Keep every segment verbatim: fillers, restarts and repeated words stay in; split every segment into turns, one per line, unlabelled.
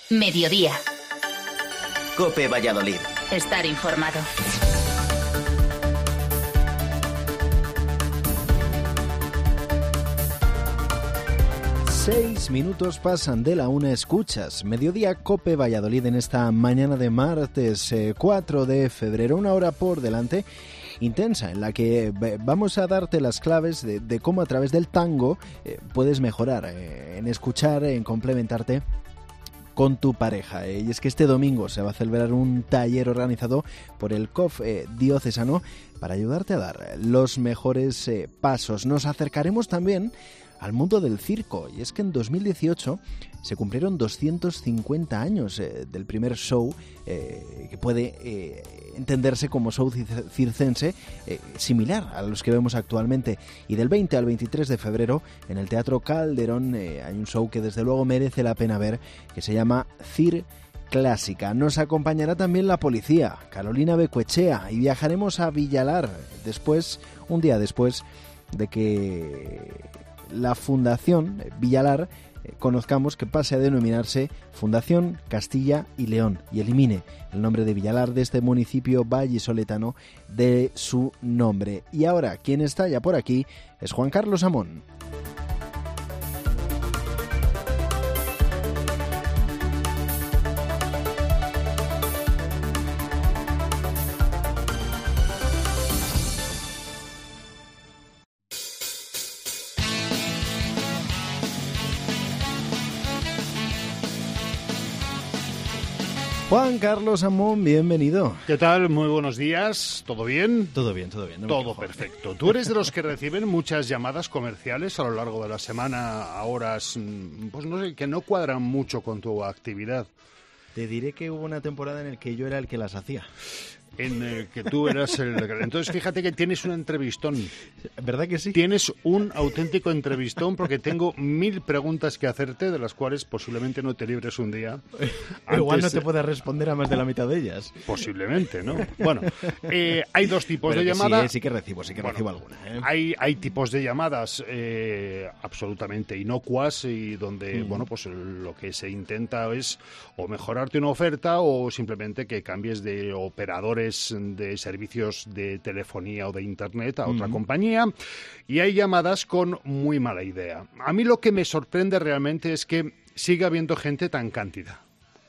Mediodía.
COPE Valladolid.
Estar informado.
Seis minutos pasan de la una, escuchas Mediodía COPE Valladolid en esta mañana de martes eh, cuatro de febrero, una hora por delante intensa en la que vamos a darte las claves de, de cómo a través del tango eh, puedes mejorar eh, en escuchar, en complementarte con tu pareja. Eh, y es que este domingo se va a celebrar un taller organizado por el C O F eh, diocesano para ayudarte a dar los mejores eh, pasos. Nos acercaremos también al mundo del circo, y es que en dos mil dieciocho se cumplieron doscientos cincuenta años eh, del primer show eh, que puede eh, entenderse como show circense, eh, similar a los que vemos actualmente. Y del veinte al veintitrés de febrero en el Teatro Calderón eh, hay un show que desde luego merece la pena ver, que se llama Cir Clásica. Nos acompañará también la policía, Carolina Becoechea, y viajaremos a Villalar después, un día después de que la Fundación Villalar eh, conozcamos que pase a denominarse Fundación Castilla y León y elimine el nombre de Villalar de este municipio vallisoletano de su nombre. Y ahora, quien está ya por aquí es Juan Carlos Amón. Juan Carlos Amón, bienvenido.
¿Qué tal? Muy buenos días. ¿Todo bien?
Todo bien, todo bien. No
todo perfecto. ¿Tú eres de los que reciben muchas llamadas comerciales a lo largo de la semana a horas, pues no sé, que no cuadran mucho con tu actividad?
Te diré que hubo una temporada en la que yo era el que las hacía.
En el que tú eras el... Entonces, fíjate que tienes un entrevistón.
¿Verdad que sí?
Tienes un auténtico entrevistón porque tengo mil preguntas que hacerte, de las cuales posiblemente no te libres un día.
Igual no te puedas responder a más de la mitad de ellas.
Posiblemente, ¿no? Bueno, eh, hay dos tipos
Pero
de
que
llamadas.
Sí, eh, sí que recibo, sí que bueno, recibo alguna. ¿eh?
Hay, hay tipos de llamadas eh, absolutamente inocuas y donde, mm. bueno, pues lo que se intenta es o mejorarte una oferta o simplemente que cambies de operadores de servicios de telefonía o de internet a otra uh-huh. compañía, y hay llamadas con muy mala idea. A mí lo que me sorprende realmente es que siga habiendo gente tan cándida.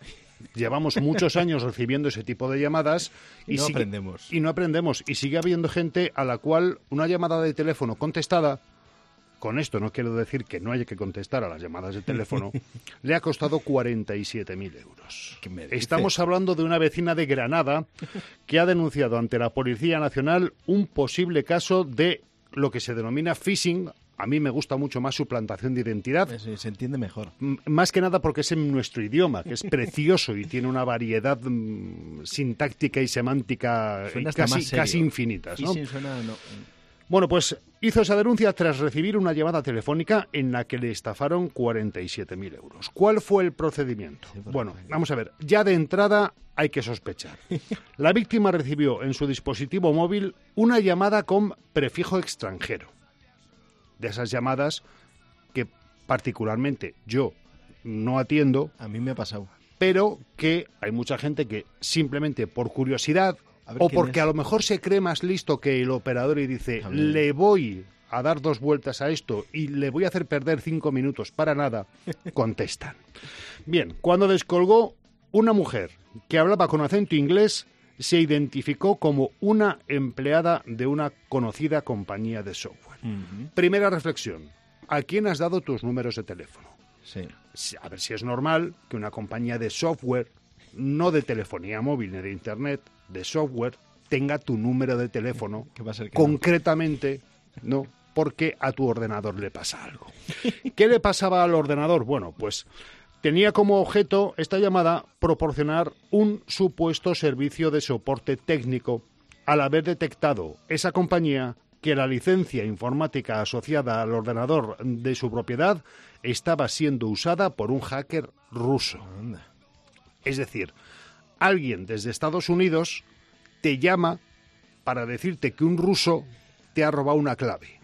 Llevamos muchos años recibiendo ese tipo de llamadas
y, y no sigue, aprendemos.
Y no aprendemos. Y sigue habiendo gente a la cual una llamada de teléfono contestada, con esto no quiero decir que no haya que contestar a las llamadas de teléfono, le ha costado cuarenta y siete mil euros. Estamos hablando de una vecina de Granada que ha denunciado ante la Policía Nacional un posible caso de lo que se denomina phishing. A mí me gusta mucho más suplantación de identidad.
Sí, se entiende mejor.
Más que nada porque es en nuestro idioma, que es precioso y tiene una variedad mmm, sintáctica y semántica casi, casi infinitas, ¿no?
Phishing suena, no.
Bueno, pues hizo esa denuncia tras recibir una llamada telefónica en la que le estafaron cuarenta y siete mil euros. ¿Cuál fue el procedimiento? Sí, bueno, vamos a ver. Ya de entrada hay que sospechar. La víctima recibió en su dispositivo móvil una llamada con prefijo extranjero. De esas llamadas que particularmente yo no atiendo.
A mí me ha pasado.
Pero que hay mucha gente que simplemente por curiosidad o porque es. a lo mejor se cree más listo que el operador y dice, le voy a dar dos vueltas a esto y le voy a hacer perder cinco minutos para nada, contestan. Bien, cuando descolgó, una mujer que hablaba con acento inglés se identificó como una empleada de una conocida compañía de software. Uh-huh. Primera reflexión, ¿a quién has dado tus números de teléfono?
Sí.
A ver si es normal que una compañía de software, no de telefonía móvil ni de internet, de software, tenga tu número de teléfono,
¿Qué va a ser que
concretamente, no? no, porque a tu ordenador le pasa algo. ¿Qué le pasaba al ordenador? Bueno, pues tenía como objeto esta llamada proporcionar un supuesto servicio de soporte técnico al haber detectado esa compañía que la licencia informática asociada al ordenador de su propiedad estaba siendo usada por un hacker ruso.
Anda.
Es decir, alguien desde Estados Unidos te llama para decirte que un ruso te ha robado una clave.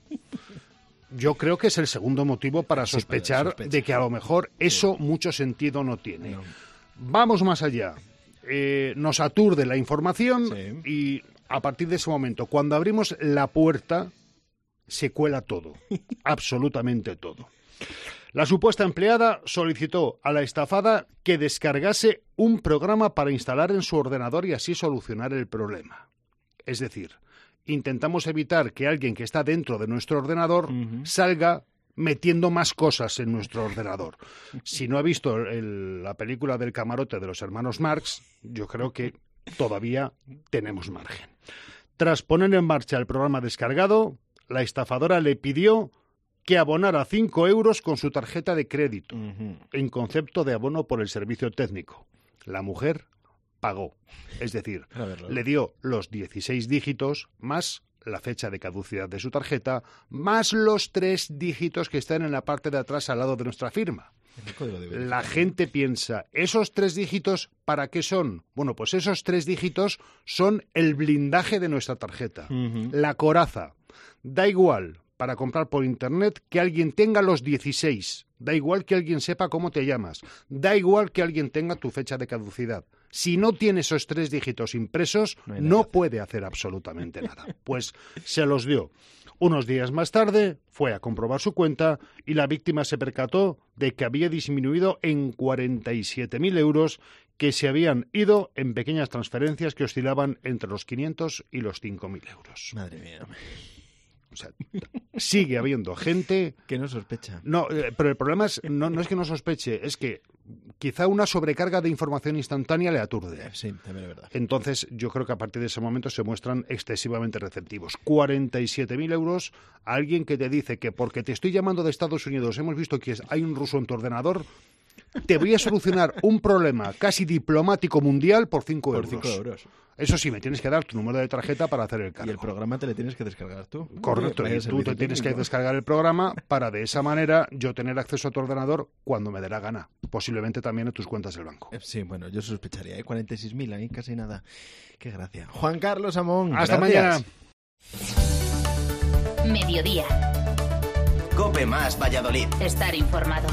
Yo creo que es el segundo motivo para sospechar de que a lo mejor eso mucho sentido no tiene.
No.
vamos más allá. Eh, nos aturde la información
Sí.
y a partir de ese momento, cuando abrimos la puerta, se cuela todo, absolutamente todo. La supuesta empleada solicitó a la estafada que descargase un programa para instalar en su ordenador y así solucionar el problema. Es decir, intentamos evitar que alguien que está dentro de nuestro ordenador
Ujú.
salga metiendo más cosas en nuestro ordenador. Si no ha visto el- la película del camarote de los hermanos Marx, yo creo que todavía tenemos margen. Tras poner en marcha el programa descargado, la estafadora le pidió que abonara cinco euros con su tarjeta de crédito,
Ujú.
en concepto de abono por el servicio técnico. La mujer pagó, es decir,
A verlo.
le dio los dieciséis dígitos más la fecha de caducidad de su tarjeta, más los tres dígitos que están en la parte de atrás al lado de nuestra firma.
El código de
La
verificación.
gente piensa, ¿esos tres dígitos para qué son? Bueno, pues esos tres dígitos son el blindaje de nuestra tarjeta,
Ujú.
la coraza. Da igual para comprar por internet que alguien tenga los dieciséis, da igual que alguien sepa cómo te llamas, da igual que alguien tenga tu fecha de caducidad. Si no tiene esos tres dígitos impresos,
No hay nada
no
que hacer.
puede hacer absolutamente nada. Pues se los dio. Unos días más tarde fue a comprobar su cuenta y la víctima se percató de que había disminuido en cuarenta y siete mil euros que se habían ido en pequeñas transferencias que oscilaban entre los quinientos y los cinco mil euros.
Madre mía.
O sea, sigue habiendo gente...
Que no sospecha.
No, eh, pero el problema es, no, no es que no sospeche, es que quizá una sobrecarga de información instantánea le aturde.
Sí, también es verdad.
Entonces, yo creo que a partir de ese momento se muestran excesivamente receptivos. cuarenta y siete mil euros a alguien que te dice que porque te estoy llamando de Estados Unidos, hemos visto que hay un ruso en tu ordenador, te voy a solucionar un problema casi diplomático mundial por cinco
Por
euros.
cinco euros.
Eso sí, me tienes que dar tu número de tarjeta para hacer el
Y
cargo.
el programa te lo tienes que descargar tú.
Correcto,
Vaya
y tú
servicio
te tienes que
técnico.
descargar el programa para de esa manera yo tener acceso a tu ordenador cuando me dé la gana. Posiblemente también a tus cuentas del banco.
Eh, Sí, bueno, yo sospecharía. ¿eh? cuarenta y seis mil, ahí casi nada. Qué gracia. Juan Carlos Amón.
Hasta
gracias.
mañana.
Mediodía.
Cope más Valladolid.
Estar informado.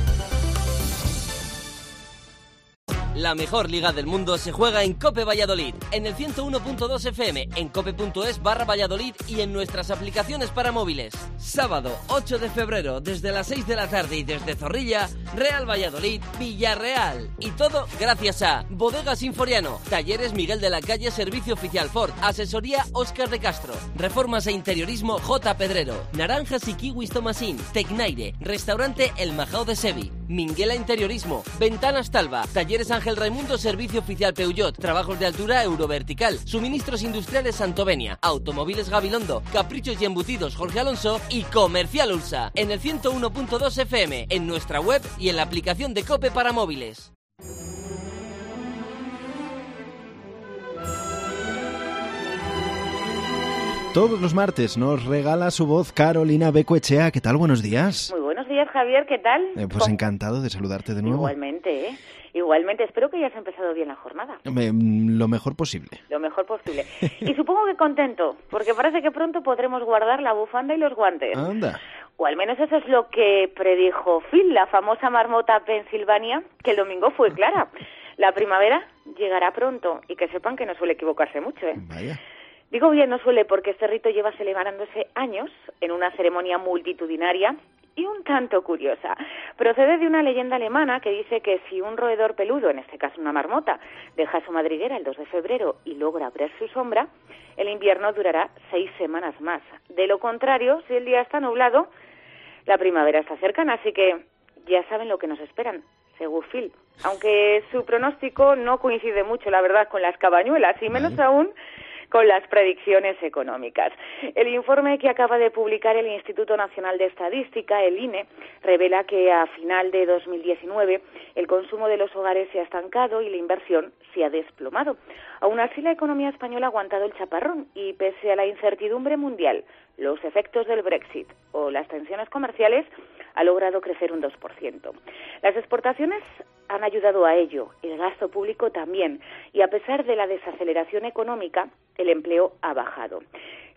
La mejor liga del mundo se juega en Cope Valladolid, en el ciento uno punto dos F M, en cope.es barra Valladolid y en nuestras aplicaciones para móviles. Sábado ocho de febrero, desde las seis de la tarde y desde Zorrilla, Real Valladolid, Villarreal. Y todo gracias a Bodegas Sinforiano, Talleres Miguel de la Calle, Servicio Oficial Ford, Asesoría Óscar de Castro, Reformas e Interiorismo J. Pedrero, Naranjas y Kiwis Tomasín, Tecnaire, Restaurante El Majao de Sevi, Minguela Interiorismo, Ventanas Talva, Talleres Ángel Raimundo, Servicio Oficial Peugeot, Trabajos de Altura Eurovertical, Suministros Industriales Santovenia, Automóviles Gabilondo, Caprichos y Embutidos Jorge Alonso y Comercial Ulsa, en el ciento uno punto dos F M, en nuestra web y en la aplicación de Cope para móviles.
Todos los martes nos regala su voz Carolina Becoechea. ¿Qué tal? Buenos días.
Muy buenos días, Javier, ¿qué tal?
Eh, pues
¿Cómo?
encantado de saludarte de nuevo.
Igualmente, ¿eh? Igualmente, espero que hayas empezado bien la jornada.
Eh, lo mejor posible.
Lo mejor posible. Y supongo que contento, porque parece que pronto podremos guardar la bufanda y los guantes.
Anda.
O al menos eso es lo que predijo Phil, la famosa marmota Pensilvania, que el domingo fue clara. La primavera llegará pronto, y que sepan que no suele equivocarse mucho, ¿eh?
Vaya.
Digo bien, no suele, porque este rito lleva celebrándose años en una ceremonia multitudinaria y un tanto curiosa. Procede de una leyenda alemana que dice que si un roedor peludo, en este caso una marmota, deja su madriguera el dos de febrero y logra ver su sombra, el invierno durará seis semanas más. De lo contrario, si el día está nublado, la primavera está cercana, así que ya saben lo que nos esperan, según Phil. Aunque su pronóstico no coincide mucho, la verdad, con las cabañuelas, y menos
Vale.
aún con las predicciones económicas. El informe que acaba de publicar el Instituto Nacional de Estadística, el I N E, revela que a final de dos mil diecinueve el consumo de los hogares se ha estancado y la inversión se ha desplomado. Aún así, la economía española ha aguantado el chaparrón y, pese a la incertidumbre mundial, los efectos del Brexit o las tensiones comerciales, ha logrado crecer un dos por ciento. Las exportaciones han ayudado a ello, el gasto público también, y a pesar de la desaceleración económica, el empleo ha bajado.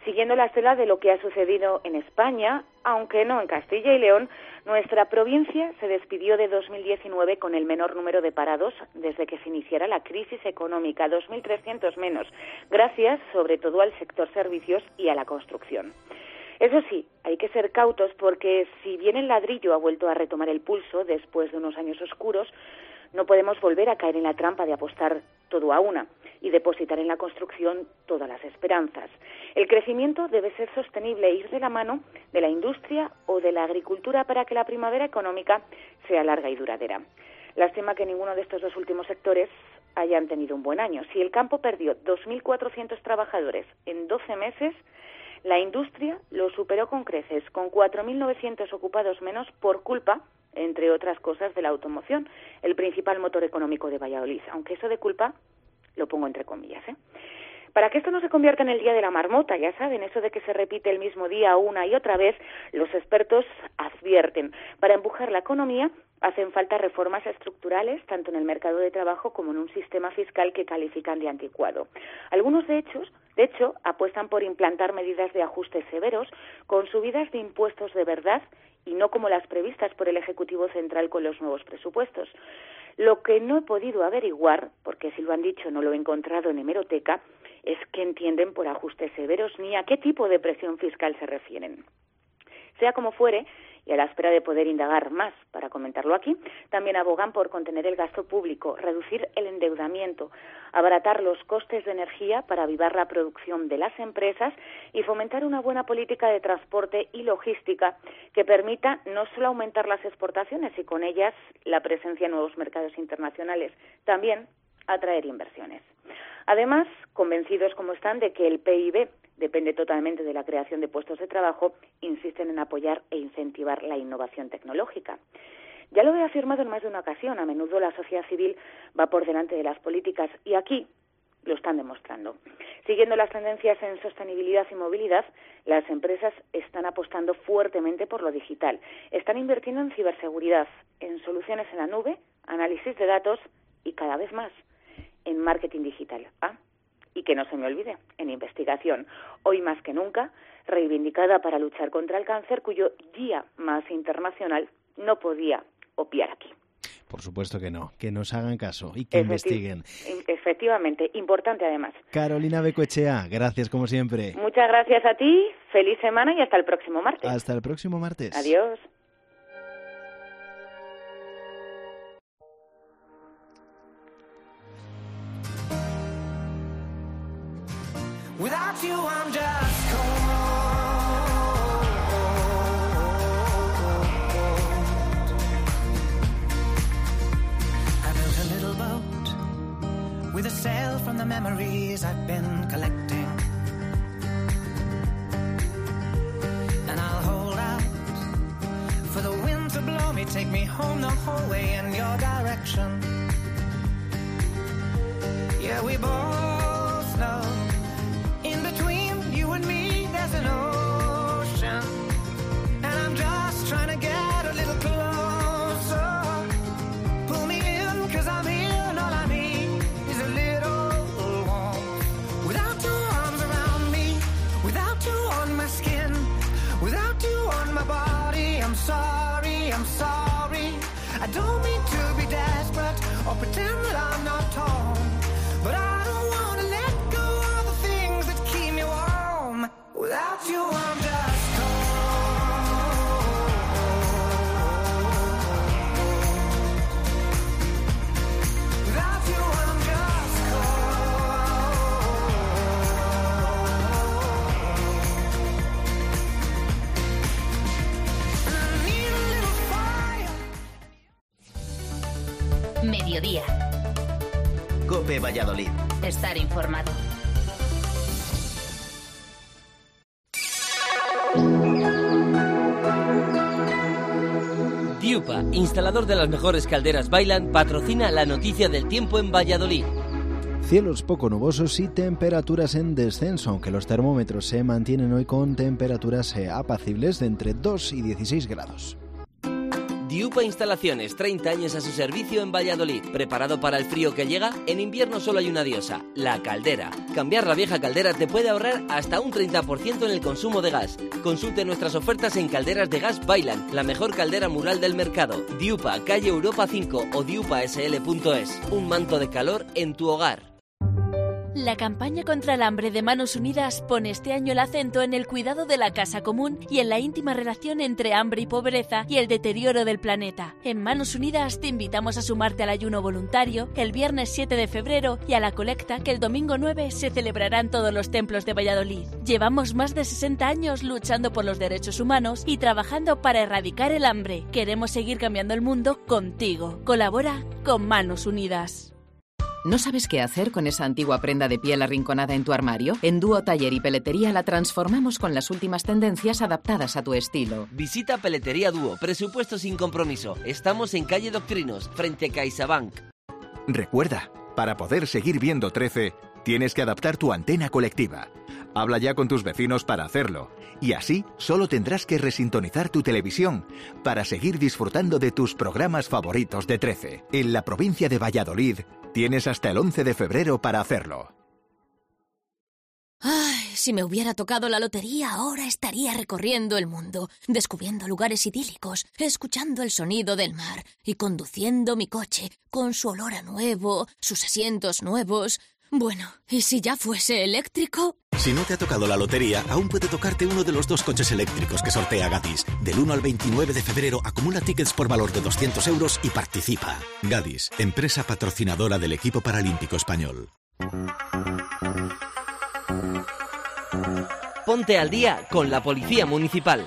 Siguiendo la estela de lo que ha sucedido en España, aunque no en Castilla y León, nuestra provincia se despidió de dos mil diecinueve con el menor número de parados desde que se iniciara la crisis económica, dos mil trescientos menos, gracias sobre todo al sector servicios y a la construcción. Eso sí, hay que ser cautos porque si bien el ladrillo ha vuelto a retomar el pulso después de unos años oscuros, no podemos volver a caer en la trampa de apostar todo a una y depositar en la construcción todas las esperanzas. El crecimiento debe ser sostenible e ir de la mano de la industria o de la agricultura para que la primavera económica sea larga y duradera. Lástima que ninguno de estos dos últimos sectores hayan tenido un buen año. Si el campo perdió dos mil cuatrocientos trabajadores en doce meses, la industria lo superó con creces, con cuatro mil novecientos ocupados menos por culpa, entre otras cosas, de la automoción, el principal motor económico de Valladolid, aunque eso de culpa lo pongo entre comillas, ¿eh? Para que esto no se convierta en el día de la marmota, ya saben, eso de que se repite el mismo día una y otra vez, los expertos advierten. Para empujar la economía hacen falta reformas estructurales, tanto en el mercado de trabajo como en un sistema fiscal que califican de anticuado. Algunos, de hecho, de hecho, apuestan por implantar medidas de ajustes severos con subidas de impuestos de verdad y no como las previstas por el Ejecutivo Central con los nuevos presupuestos. Lo que no he podido averiguar, porque si lo han dicho no lo he encontrado en hemeroteca, es qué entienden por ajustes severos ni a qué tipo de presión fiscal se refieren. Sea como fuere, y a la espera de poder indagar más para comentarlo aquí, también abogan por contener el gasto público, reducir el endeudamiento, abaratar los costes de energía para avivar la producción de las empresas y fomentar una buena política de transporte y logística que permita no solo aumentar las exportaciones y con ellas la presencia en nuevos mercados internacionales, también atraer inversiones. Además, convencidos como están de que el P I B depende totalmente de la creación de puestos de trabajo, insisten en apoyar e incentivar la innovación tecnológica. Ya lo he afirmado en más de una ocasión, a menudo la sociedad civil va por delante de las políticas y aquí lo están demostrando. Siguiendo las tendencias en sostenibilidad y movilidad, las empresas están apostando fuertemente por lo digital. Están invirtiendo en ciberseguridad, en soluciones en la nube, análisis de datos y cada vez más en marketing digital. Ah, y que no se me olvide, en investigación, hoy más que nunca, reivindicada para luchar contra el cáncer, cuyo día más internacional no podía obviar aquí.
Por supuesto que no, que nos hagan caso y que Efecti- investiguen.
Efectivamente, importante además.
Carolina Becoechea, gracias como siempre.
Muchas gracias a ti, feliz semana y hasta el próximo martes.
Hasta el próximo martes.
Adiós.
Without you, I'm just cold. I built a little boat with a sail from the memories I've been collecting. And I'll hold out for the wind to blow me, take me home the whole way in your direction. Yeah, we both know in between you and me there's an ocean, and I'm just trying to get a little closer. Pull me in, cause I'm here and all I need is a little warmth. Without your arms around me, without you on my skin, without you on my body, I'm sorry, I'm sorry. I don't mean to be desperate or pretend that I'm not torn, but I don't wanna let go of the things that keep me warm. Without you, I'm just cold. Without you, I'm just cold. And I need a little fire.
Mediodía.
COPE Valladolid.
Estar informado.
Diupa, instalador de las mejores calderas Bailan, patrocina la noticia del tiempo en Valladolid.
Cielos poco nubosos y temperaturas en descenso, aunque los termómetros se mantienen hoy con temperaturas apacibles de entre dos y dieciséis grados.
Diupa Instalaciones, treinta años a su servicio en Valladolid. ¿Preparado para el frío que llega? En invierno solo hay una diosa, la caldera. Cambiar la vieja caldera te puede ahorrar hasta un treinta por ciento en el consumo de gas. Consulte nuestras ofertas en Calderas de Gas Bailan, la mejor caldera mural del mercado. Diupa, calle Europa cinco o diupa s l punto es. Un manto de calor en tu hogar.
La campaña contra el hambre de Manos Unidas pone este año el acento en el cuidado de la casa común y en la íntima relación entre hambre y pobreza y el deterioro del planeta. En Manos Unidas te invitamos a sumarte al ayuno voluntario el viernes siete de febrero y a la colecta que el domingo nueve se celebrará en todos los templos de Valladolid. Llevamos más de sesenta años luchando por los derechos humanos y trabajando para erradicar el hambre. Queremos seguir cambiando el mundo contigo. Colabora con Manos Unidas.
¿No sabes qué hacer con esa antigua prenda de piel arrinconada en tu armario? En Dúo Taller y Peletería la transformamos con las últimas tendencias adaptadas a tu estilo.
Visita Peletería Dúo, presupuesto sin compromiso. Estamos en calle Doctrinos, frente a CaixaBank.
Recuerda, para poder seguir viendo trece, tienes que adaptar tu antena colectiva. Habla ya con tus vecinos para hacerlo. Y así solo tendrás que resintonizar tu televisión para seguir disfrutando de tus programas favoritos de trece. En la provincia de Valladolid tienes hasta el once de febrero para hacerlo.
Ay, si me hubiera tocado la lotería, ahora estaría recorriendo el mundo, descubriendo lugares idílicos, escuchando el sonido del mar y conduciendo mi coche con su olor a nuevo, sus asientos nuevos. Bueno, ¿y si ya fuese eléctrico?
Si no te ha tocado la lotería, aún puede tocarte uno de los dos coches eléctricos que sortea Gadis. Del uno al veintinueve de febrero acumula tickets por valor de doscientos euros y participa. Gadis, empresa patrocinadora del equipo paralímpico español.
Ponte al día con la Policía Municipal.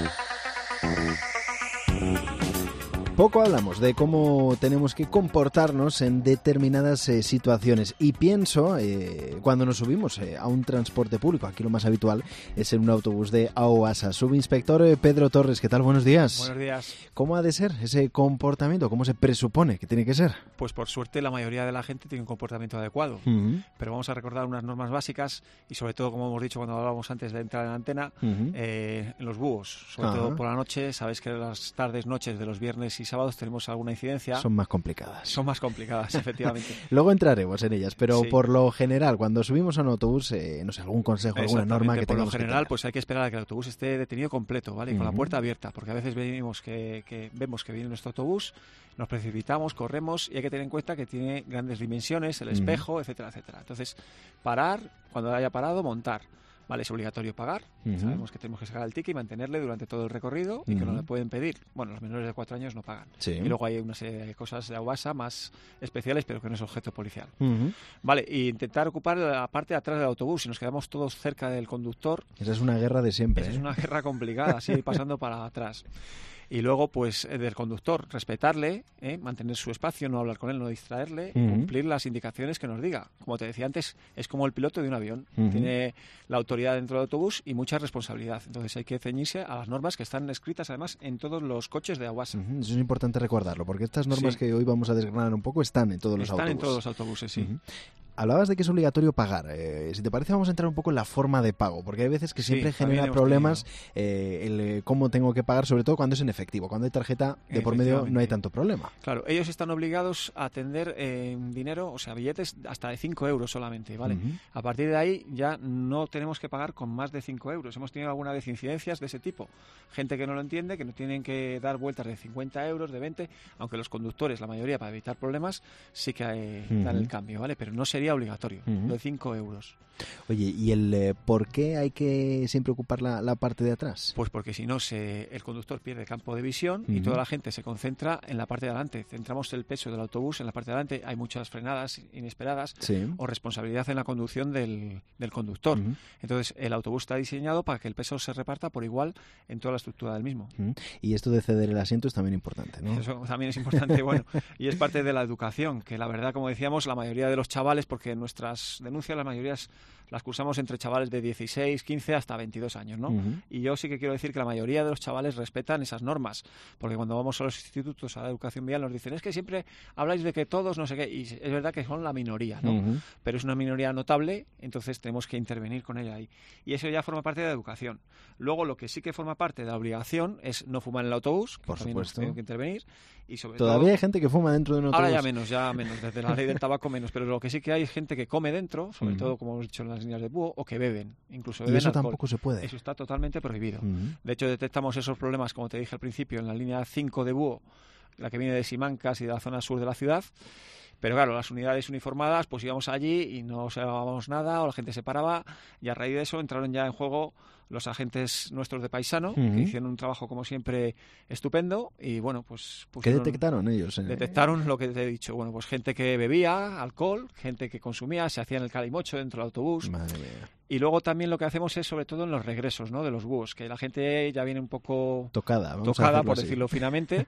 Poco hablamos de cómo tenemos que comportarnos en determinadas eh, situaciones y pienso eh, cuando nos subimos eh, a un transporte público. Aquí lo más habitual es en un autobús de AOASA. Subinspector eh, Pedro Torres, ¿qué tal? Buenos días.
Buenos días.
¿Cómo ha de ser ese comportamiento? ¿Cómo se presupone que tiene que ser?
Pues por suerte la mayoría de la gente tiene un comportamiento adecuado. Uh-huh. Pero vamos a recordar unas normas básicas y sobre todo, como hemos dicho cuando hablábamos antes de entrar en la antena, uh-huh. eh, en los búhos. Sobre uh-huh. todo por la noche. Sabéis que las tardes, noches de los viernes y sábados tenemos alguna incidencia.
Son más complicadas.
Son más complicadas, efectivamente.
Luego entraremos en ellas, pero sí. Por lo general, cuando subimos a un autobús, eh, no sé, algún consejo, alguna norma que tengamos que
Por lo general,
que
pues hay que esperar a que el autobús esté detenido completo, ¿vale? Y uh-huh. con la puerta abierta, porque a veces venimos que, que vemos que viene nuestro autobús, nos precipitamos, corremos y hay que tener en cuenta que tiene grandes dimensiones, el espejo, uh-huh. etcétera, etcétera. Entonces, parar, cuando haya parado, montar. Vale, es obligatorio pagar. Uh-huh. Sabemos que tenemos que sacar el ticket y mantenerle durante todo el recorrido y uh-huh. que no le pueden pedir. Bueno, los menores de cuatro años no pagan. Sí. Y luego hay una serie de cosas de AOASA más especiales, pero que no es objeto policial. Uh-huh. Vale, y intentar ocupar la parte de atrás del autobús. Si nos quedamos todos cerca del conductor...
Esa es una guerra de siempre.
Esa
¿eh?
es una guerra complicada, así pasando para atrás. Y luego, pues, del conductor, respetarle, ¿eh? mantener su espacio, no hablar con él, no distraerle, uh-huh. cumplir las indicaciones que nos diga. Como te decía antes, es como el piloto de un avión. Uh-huh. Tiene la autoridad dentro del autobús y mucha responsabilidad. Entonces hay que ceñirse a las normas que están escritas, además, en todos los coches de AOASA.
Uh-huh. Eso es importante recordarlo, porque estas normas sí. que hoy vamos a desgranar un poco están en todos los
están
autobuses.
Están en todos los autobuses, sí.
Uh-huh. Hablabas de que es obligatorio pagar. Eh, si te parece, vamos a entrar un poco en la forma de pago, porque hay veces que siempre sí, genera problemas eh, el eh, cómo tengo que pagar, sobre todo cuando es en efectivo. Cuando hay tarjeta de por medio no hay tanto problema.
Claro, ellos están obligados a atender eh, dinero, o sea, billetes hasta de cinco euros solamente, ¿vale? Uh-huh. A partir de ahí ya no tenemos que pagar con más de cinco euros. Hemos tenido alguna vez incidencias de ese tipo. Gente que no lo entiende, que no tienen que dar vueltas de cincuenta euros, de veinte, aunque los conductores, la mayoría, para evitar problemas, sí que eh, uh-huh. dan el cambio, ¿vale? Pero no sería obligatorio. Uh-huh. De cinco euros.
Oye, ¿y el eh, por qué hay que siempre ocupar la, la parte de atrás?
Pues porque si no, se, el conductor pierde campo de visión uh-huh. y toda la gente se concentra en la parte de adelante. Centramos el peso del autobús en la parte de adelante. Hay muchas frenadas inesperadas sí. o responsabilidad en la conducción del, del conductor. Uh-huh. Entonces, el autobús está diseñado para que el peso se reparta por igual en toda la estructura del mismo.
Uh-huh. Y esto de ceder el asiento es también importante, ¿no?
Eso también es importante, bueno, y es parte de la educación, que la verdad, como decíamos, la mayoría de los chavales porque nuestras denuncias, las mayorías, las cursamos entre chavales de dieciséis, quince hasta veintidós años, ¿no? Uh-huh. Y yo sí que quiero decir que la mayoría de los chavales respetan esas normas, porque cuando vamos a los institutos, a la educación vial, nos dicen, es que siempre habláis de que todos, no sé qué, y es verdad que son la minoría, ¿no? Uh-huh. Pero es una minoría notable, entonces tenemos que intervenir con ella ahí. Y eso ya forma parte de la educación. Luego, lo que sí que forma parte de la obligación es no fumar en el autobús, que
por supuesto.
Tengo que intervenir. Y sobre
Todavía
todo,
hay gente que fuma dentro de un autobús.
Ahora ya menos, ya menos, desde la ley del tabaco menos, pero lo que sí que hay es gente que come dentro, sobre uh-huh. todo, como hemos dicho en las líneas de búho, o que beben, incluso beben
y eso
alcohol.
Tampoco se puede.
Eso está totalmente prohibido.
Uh-huh.
De hecho, detectamos esos problemas, como te dije al principio, en la línea cinco de búho, la que viene de Simancas y de la zona sur de la ciudad. Pero claro, las unidades uniformadas, pues íbamos allí y no observábamos nada, o la gente se paraba, y a raíz de eso entraron ya en juego los agentes nuestros de Paisano, uh-huh. que hicieron un trabajo, como siempre, estupendo, y bueno, pues...
¿Qué detectaron ellos? Eh?
Detectaron lo que te he dicho, bueno, pues gente que bebía alcohol, gente que consumía, se hacían el calimocho dentro del autobús.
Madre mía.
Y luego también lo que hacemos es, sobre todo, en los regresos, ¿no?, de los búhos, que la gente ya viene un poco...
Tocada, vamos
tocada,
a
por
así.
decirlo finamente,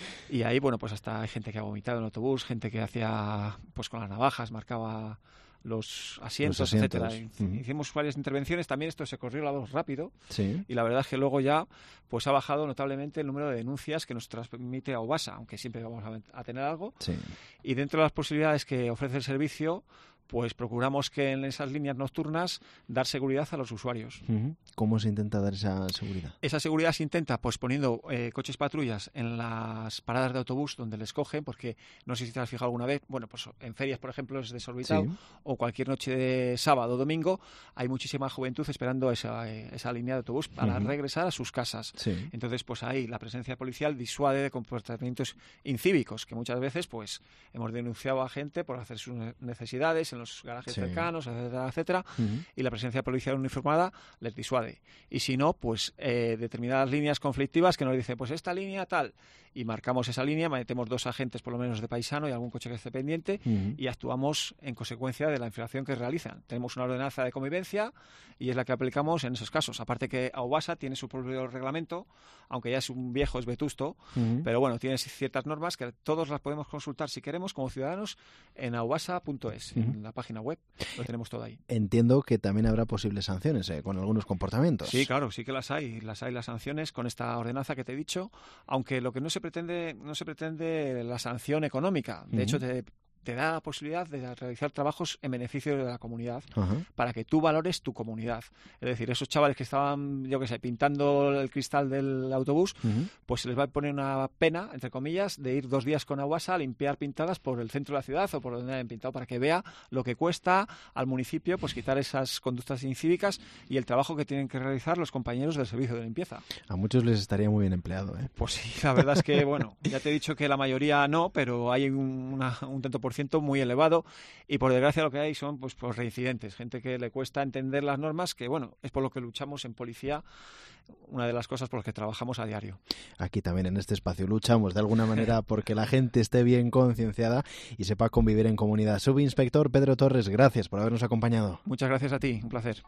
y ahí, bueno, pues hasta hay gente que ha vomitado en el autobús, gente que hacía, pues con las navajas, marcaba los asientos,
los asientos.
etcétera. Uh-huh. Hicimos varias intervenciones, también esto se corrió la voz rápido,
sí.
y la verdad es que luego ya pues ha bajado notablemente el número de denuncias que nos transmite Aubasa, aunque siempre vamos a, a tener algo,
sí.
y dentro de las posibilidades que ofrece el servicio, pues procuramos que en esas líneas nocturnas dar seguridad a los usuarios.
Uh-huh. ¿Cómo se intenta dar esa seguridad?
Esa seguridad se intenta pues poniendo eh, coches patrullas en las paradas de autobús donde les cogen, porque no sé si te has fijado alguna vez, bueno, pues en ferias, por ejemplo, es desorbitado, sí. o cualquier noche de sábado o domingo, hay muchísima juventud esperando esa, esa línea de autobús para uh-huh. regresar a sus casas.
Sí.
Entonces, pues ahí la presencia policial disuade de comportamientos incívicos, que muchas veces pues hemos denunciado a gente por hacer sus necesidades en los garajes sí. cercanos, etcétera, etcétera, uh-huh. y la presencia policial uniformada les disuade. Y si no, pues eh, determinadas líneas conflictivas que nos dicen, pues esta línea tal, y marcamos esa línea, metemos dos agentes por lo menos de Paisano y algún coche que esté pendiente, uh-huh. y actuamos en consecuencia de la infracción que realizan. Tenemos una ordenanza de convivencia y es la que aplicamos en esos casos. Aparte que Aubasa tiene su propio reglamento, aunque ya es un viejo, es vetusto, uh-huh. pero bueno, tiene ciertas normas que todos las podemos consultar si queremos como ciudadanos en aubasa punto es, uh-huh. en la página web, lo tenemos todo ahí.
Entiendo que también habrá posibles sanciones eh, con algunos comportamientos.
Sí, claro, sí que las hay, las hay las sanciones con esta ordenanza que te he dicho, aunque lo que no se pretende, no se pretende la sanción económica. De uh-huh. hecho, te te da la posibilidad de realizar trabajos en beneficio de la comunidad, uh-huh. para que tú valores tu comunidad. Es decir, esos chavales que estaban, yo qué sé, pintando el cristal del autobús, uh-huh. pues se les va a poner una pena, entre comillas, de ir dos días con Aubasa a limpiar pintadas por el centro de la ciudad o por donde hayan pintado, para que vea lo que cuesta al municipio pues quitar esas conductas incívicas y el trabajo que tienen que realizar los compañeros del servicio de limpieza.
A muchos les estaría muy bien empleado, ¿eh?
Pues sí, la verdad es que, bueno, ya te he dicho que la mayoría no, pero hay un, una, un tanto por ciento muy elevado y por desgracia lo que hay son pues, pues reincidentes, gente que le cuesta entender las normas, que bueno, es por lo que luchamos en policía, una de las cosas por las que trabajamos a diario.
Aquí también en este espacio luchamos de alguna manera porque la gente esté bien concienciada y sepa convivir en comunidad. Subinspector Pedro Torres, gracias por habernos acompañado.
Muchas gracias a ti, un placer.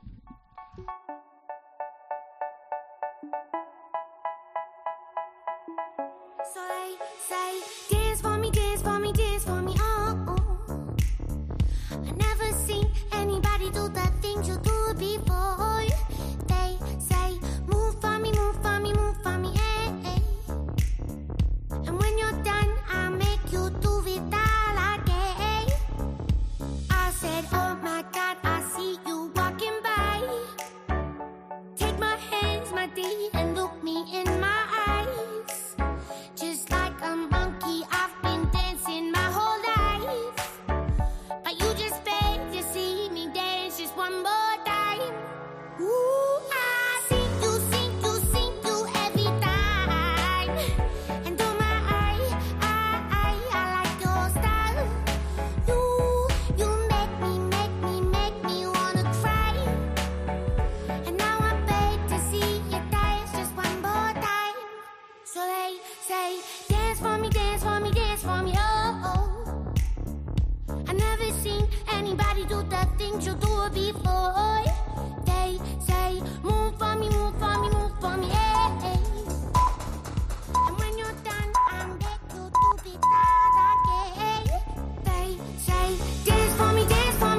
Dance for me, dance for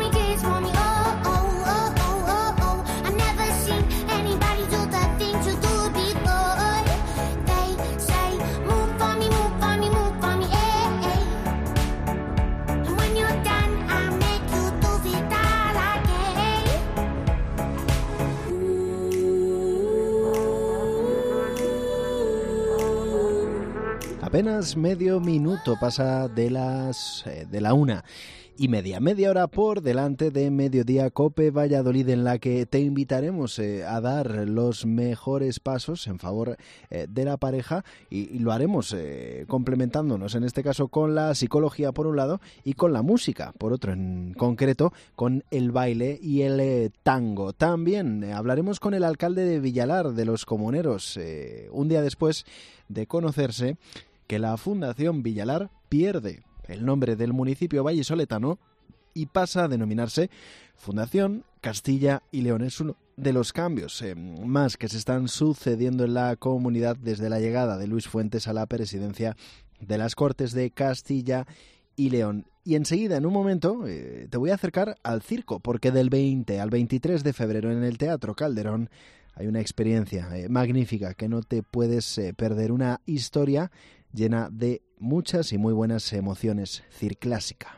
Apenas medio minuto pasa de las eh, de la una y media, media hora por delante de Mediodía Cope Valladolid, en la que te invitaremos eh, a dar los mejores pasos en favor eh, de la pareja y, y lo haremos eh, complementándonos, en este caso con la psicología por un lado y con la música por otro, en concreto con el baile y el eh, tango. También eh, hablaremos con el alcalde de Villalar de los Comuneros, eh, un día después de conocerse que la Fundación Villalar pierde el nombre del municipio vallisoletano y pasa a denominarse Fundación Castilla y León. Es uno de los cambios eh, más que se están sucediendo en la comunidad desde la llegada de Luis Fuentes a la presidencia de las Cortes de Castilla y León. Y enseguida, en un momento, eh, te voy a acercar al circo, porque del veinte al veintitrés de febrero en el Teatro Calderón hay una experiencia eh, magnífica que no te puedes eh, perder, una historia llena de muchas y muy buenas emociones. Circlásica.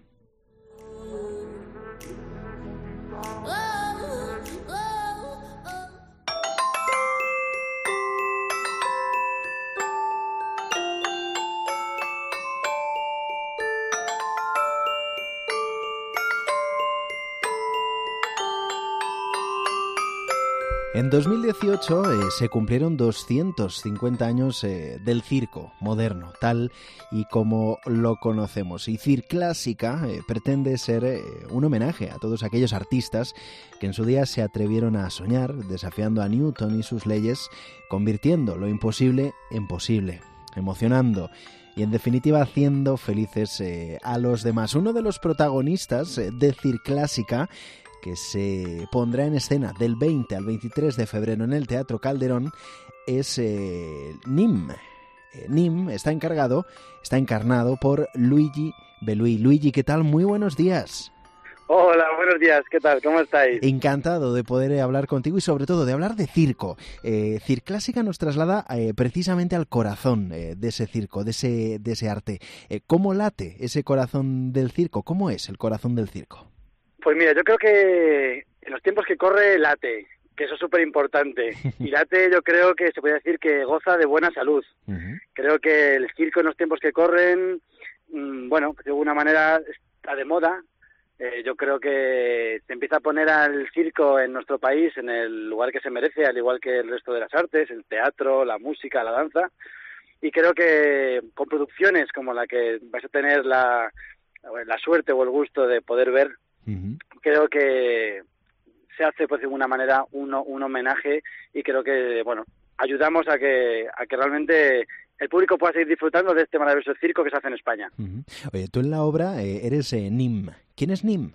En dos mil dieciocho eh, se cumplieron doscientos cincuenta años eh, del circo moderno, tal y como lo conocemos. Y Circlásica eh, pretende ser eh, un homenaje a todos aquellos artistas que en su día se atrevieron a soñar, desafiando a Newton y sus leyes, convirtiendo lo imposible en posible, emocionando y en definitiva haciendo felices eh, a los demás. Uno de los protagonistas eh, de Circlásica, que se pondrá en escena del veinte al veintitrés de febrero en el Teatro Calderón, es eh, Nim. Eh, Nim está encargado, está encarnado por Luigi Beluí. Luigi, ¿qué tal? Muy buenos días.
Hola, buenos días, ¿qué tal? ¿Cómo estáis?
Encantado de poder hablar contigo y sobre todo de hablar de circo. Eh, Circlásica nos traslada eh, precisamente al corazón eh, de ese circo, de ese, de ese arte. Eh, ¿Cómo late ese corazón del circo? ¿Cómo es el corazón del circo?
Pues mira, yo creo que en los tiempos que corre late, que eso es súper importante. Y late yo creo que se puede decir que goza de buena salud. Uh-huh. Creo que el circo en los tiempos que corren, mmm, bueno, de alguna manera está de moda. Eh, yo creo que se empieza a poner al circo en nuestro país en el lugar que se merece, al igual que el resto de las artes, el teatro, la música, la danza. Y creo que con producciones como la que vais a tener la, la suerte o el gusto de poder ver, uh-huh, creo que se hace pues de alguna manera un, un homenaje y creo que, bueno, ayudamos a que a que realmente el público pueda seguir disfrutando de este maravilloso circo que se hace en España.
Uh-huh. Oye, tú en la obra eh, eres eh, Nim. ¿Quién es Nim?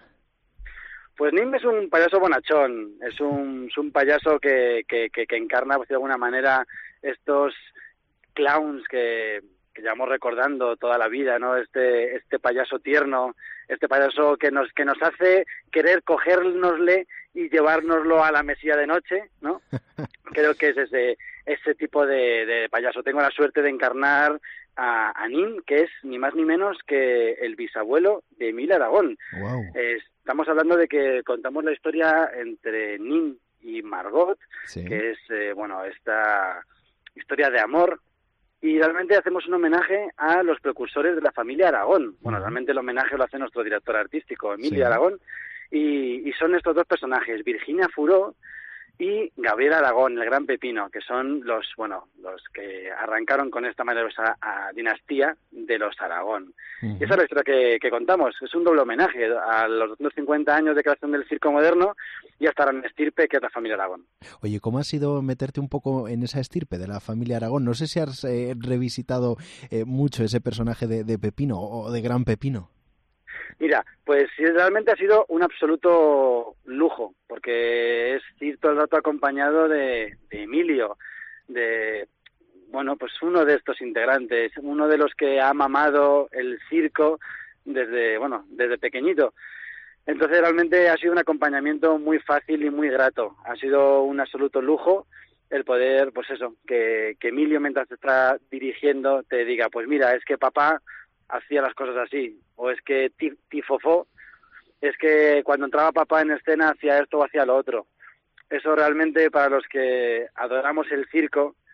Pues Nim es un payaso bonachón, es un, es un payaso que, que, que, que encarna pues, de alguna manera estos clowns que, que llevamos recordando toda la vida, ¿no? Este este payaso tierno, este payaso que nos que nos hace querer cogérnosle y llevárnoslo a la mesilla de noche, ¿no? Creo que es ese ese tipo de, de payaso. Tengo la suerte de encarnar a, a Nim, que es ni más ni menos que el bisabuelo de Emilio Aragón.
Wow.
Eh, estamos hablando de que contamos la historia entre Nim y Margot, sí, que es, eh, bueno, esta historia de amor. Y realmente hacemos un homenaje a los precursores de la familia Aragón. Bueno, realmente el homenaje lo hace nuestro director artístico, Emilio sí. Aragón. Y, y son estos dos personajes, Virginia Furó y Gabriel Aragón, el Gran Pepino, que son los, bueno, los que arrancaron con esta maravillosa dinastía de los Aragón. Uh-huh. Y esa es la historia que, que contamos. Es un doble homenaje a los doscientos cincuenta años de creación del circo moderno y hasta la estirpe que es la familia Aragón.
Oye, ¿cómo ha sido meterte un poco en esa estirpe de la familia Aragón? No sé si has eh, revisitado eh, mucho ese personaje de, de Pepino o de Gran Pepino.
Mira, pues realmente ha sido un absoluto lujo, porque es ir todo el rato acompañado de, de Emilio, de, bueno, pues uno de estos integrantes, uno de los que ha mamado el circo desde, bueno, desde pequeñito. Entonces realmente ha sido un acompañamiento muy fácil y muy grato. Ha sido un absoluto lujo el poder, pues eso, que, que Emilio mientras te está dirigiendo te diga, pues mira, es que papá hacía las cosas así, o es que Tifofó, es que cuando entraba papá en escena hacía esto o hacía lo otro. Eso realmente para los que adoramos el circo,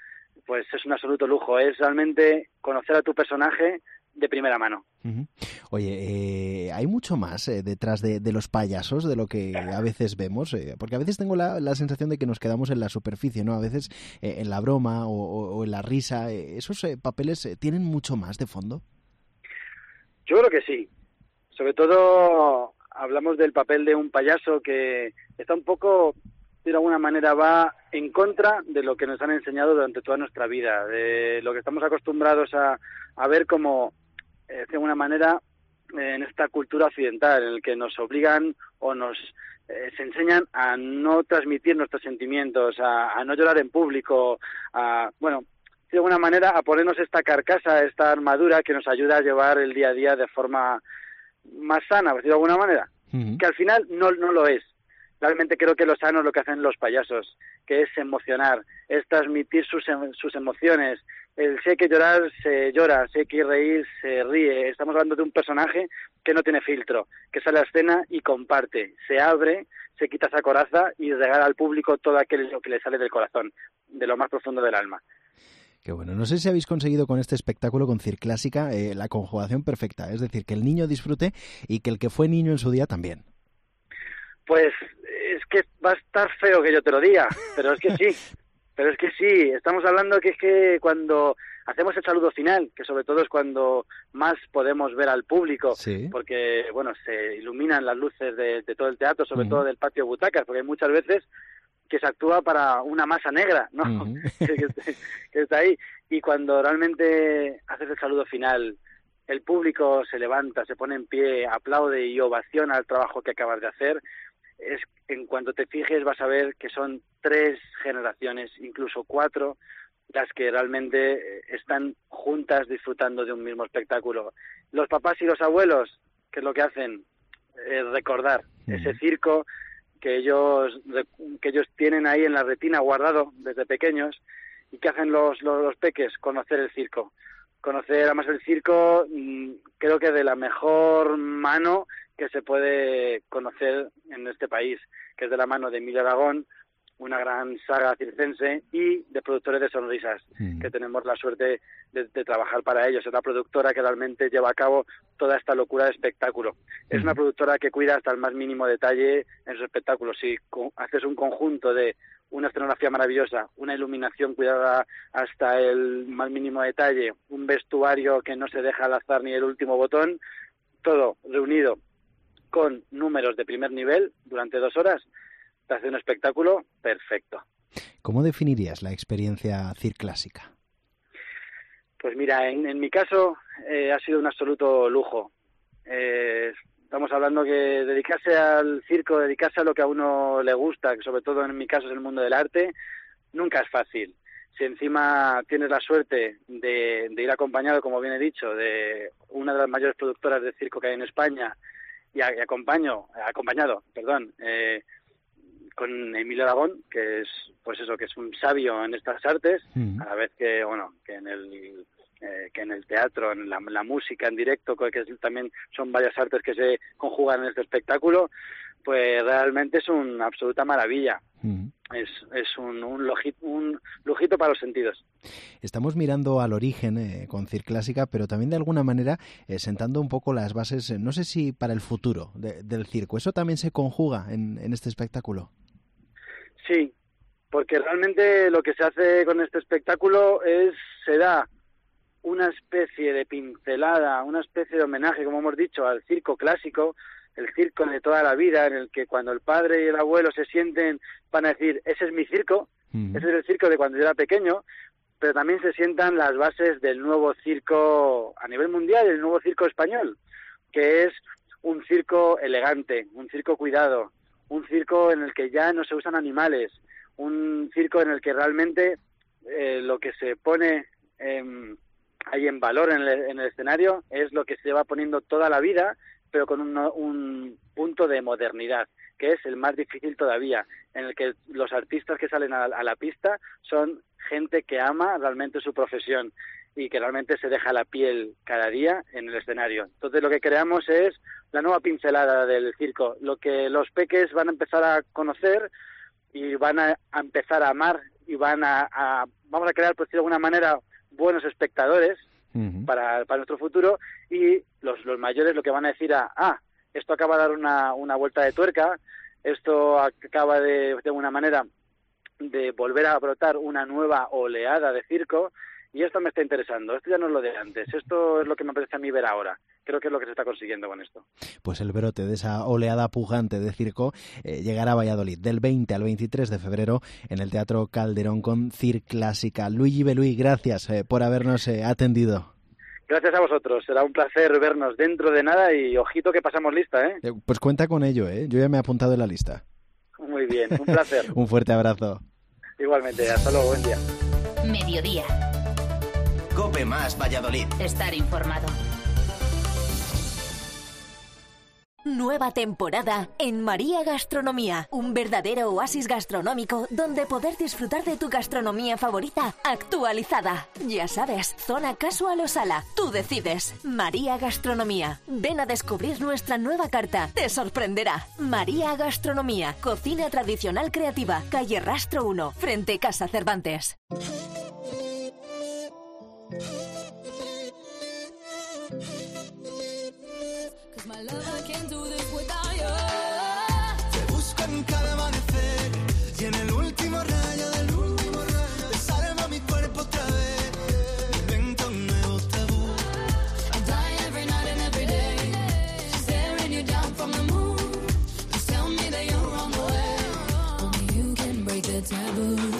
pues es un absoluto lujo. Es realmente conocer a tu personaje de primera mano.
Uh-huh. Oye, eh, hay mucho más eh, detrás de, de los payasos de lo que a veces vemos, eh, porque a veces tengo la, la sensación de que nos quedamos en la superficie, ¿no? A veces eh, en la broma o, o, o en la risa. Eh, ¿Esos eh, papeles eh, tienen mucho más de fondo?
Yo creo que sí. Sobre todo hablamos del papel de un payaso que está un poco, de alguna manera, va en contra de lo que nos han enseñado durante toda nuestra vida, de lo que estamos acostumbrados a, a ver como, eh, de alguna manera, eh, en esta cultura occidental, en el que nos obligan o nos eh, se enseñan a no transmitir nuestros sentimientos, a, a no llorar en público, a, bueno, de alguna manera, a ponernos esta carcasa, esta armadura que nos ayuda a llevar el día a día de forma más sana, por decirlo de alguna manera, uh-huh. que al final no, no lo es. Realmente creo que lo sano es lo que hacen los payasos, que es emocionar, es transmitir sus, sus emociones. El, si hay que llorar, se llora, si hay que reír, se ríe. Estamos hablando de un personaje que no tiene filtro, que sale a la escena y comparte, se abre, se quita esa coraza y regala al público todo aquello que le sale del corazón, de lo más profundo del alma.
Qué bueno. No sé si habéis conseguido con este espectáculo, con Circlásica, eh, la conjugación perfecta. Es decir, que el niño disfrute y que el que fue niño en su día también.
Pues es que va a estar feo que yo te lo diga, pero es que sí. Pero es que sí. Estamos hablando que es que cuando hacemos el saludo final, que sobre todo es cuando más podemos ver al público, sí. porque, bueno, se iluminan las luces de, de todo el teatro, sobre uh-huh. todo del patio de butacas, porque hay muchas veces que se actúa para una masa negra, ¿no? Uh-huh. que, que, que está ahí. Y cuando realmente haces el saludo final, el público se levanta, se pone en pie, aplaude y ovaciona el trabajo que acabas de hacer, es en cuanto te fijes vas a ver que son tres generaciones, incluso cuatro, las que realmente están juntas disfrutando de un mismo espectáculo. Los papás y los abuelos, ¿qué es lo que hacen? Eh, recordar uh-huh. ese circo que ellos que ellos tienen ahí en la retina guardado desde pequeños. ¿Y qué hacen los, los, los peques? Conocer el circo. Conocer además el circo, mmm, creo que de la mejor mano que se puede conocer en este país, que es de la mano de Emilio Aragón, una gran saga circense, y de Productores de Sonrisas, mm. que tenemos la suerte de, de trabajar para ellos. Es la productora que realmente lleva a cabo toda esta locura de espectáculo. Mm. Es una productora que cuida hasta el más mínimo detalle en sus espectáculos. Si co- haces un conjunto de una escenografía maravillosa, una iluminación cuidada hasta el más mínimo detalle, un vestuario que no se deja al azar ni el último botón, todo reunido con números de primer nivel durante dos horas, te hace un espectáculo perfecto.
¿Cómo definirías la experiencia Circlásica?
Pues mira, en, en mi caso eh, ha sido un absoluto lujo. Eh, estamos hablando que dedicarse al circo, dedicarse a lo que a uno le gusta, que sobre todo en mi caso es el mundo del arte, nunca es fácil. Si encima tienes la suerte de, de ir acompañado, como bien he dicho, de una de las mayores productoras de circo que hay en España, y, a, y acompaño, acompañado, perdón, eh, con Emilio Aragón, que es, pues eso, que es un sabio en estas artes, mm. a la vez que, bueno, que en el eh, que en el teatro, en la, la música en directo, que es, también son varias artes que se conjugan en este espectáculo, pues realmente es una absoluta maravilla. Mm. Es, es un, un, lojito, un lujito para los sentidos.
Estamos mirando al origen eh, con Circlásica, pero también de alguna manera eh, sentando un poco las bases, eh, no sé si para el futuro de, del circo. ¿Eso también se conjuga en, en este espectáculo?
Sí, porque realmente lo que se hace con este espectáculo es, se da una especie de pincelada, una especie de homenaje, como hemos dicho, al circo clásico, el circo de toda la vida, en el que cuando el padre y el abuelo se sienten van a decir, ese es mi circo, mm. ese es el circo de cuando yo era pequeño, pero también se sientan las bases del nuevo circo a nivel mundial, el nuevo circo español, que es un circo elegante, un circo cuidado, un circo en el que ya no se usan animales, un circo en el que realmente eh, lo que se pone eh, ahí en valor en el, en el escenario es lo que se va poniendo toda la vida, pero con un, un punto de modernidad, que es el más difícil todavía, en el que los artistas que salen a, a la pista son gente que ama realmente su profesión y que realmente se deja la piel cada día en el escenario. Entonces lo que creamos es la nueva pincelada del circo, lo que los peques van a empezar a conocer y van a, a empezar a amar y van a, a vamos a crear, pues de alguna manera, buenos espectadores uh-huh. para, para nuestro futuro, y los, los mayores lo que van a decir a, ah, esto acaba de dar una, una vuelta de tuerca, esto acaba de, de alguna manera, de volver a brotar una nueva oleada de circo, y esto me está interesando, esto ya no es lo de antes, esto es lo que me apetece a mí ver ahora. Creo que es lo que se está consiguiendo con esto.
Pues el brote de esa oleada pujante de circo eh, llegará a Valladolid del veinte al veintitrés de febrero en el Teatro Calderón con Cir Clásica. Luigi Beluí, gracias eh, por habernos eh, atendido.
Gracias a vosotros, será un placer vernos dentro de nada y ojito que pasamos lista, ¿eh?
eh pues cuenta con ello, ¿eh? Yo ya me he apuntado en la lista.
Muy bien, un placer.
Un fuerte abrazo.
Igualmente, hasta luego, buen día.
Mediodía.
COPE más Valladolid.
Estar informado.
Nueva temporada en María Gastronomía, un verdadero oasis gastronómico donde poder disfrutar de tu gastronomía favorita actualizada. Ya sabes, zona Casual o Sala, tú decides. María Gastronomía, ven a descubrir nuestra nueva carta, te sorprenderá. María Gastronomía, cocina tradicional creativa, calle Rastro uno, frente Casa Cervantes.
Te busco en cada amanecer y en el último rayo del último rayo desarma mi cuerpo otra vez. Invento un nuevo tabú. I die every night and every day, staring you down from the moon. Just tell me that you're on the way. Only you can break the taboo.